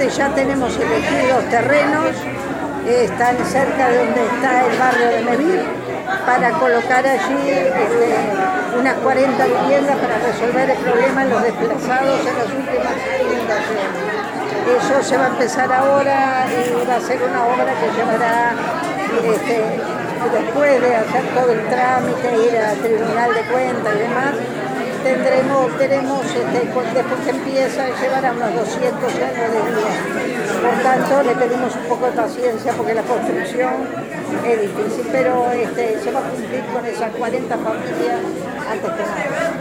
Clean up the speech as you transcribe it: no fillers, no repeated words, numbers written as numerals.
ya tenemos elegidos terrenos, están cerca de donde está el barrio de Meville, para colocar allí unas 40 viviendas para resolver el problema de los desplazados en las últimas inundaciones. Eso se va a empezar ahora y va a ser una obra que llevará, después de hacer todo el trámite, ir al Tribunal de Cuentas y demás, después que empieza, llevará unos 200 años de vida. Por tanto, le pedimos un poco de paciencia porque la construcción es difícil, pero se va a cumplir con esas 40 familias antes que nada.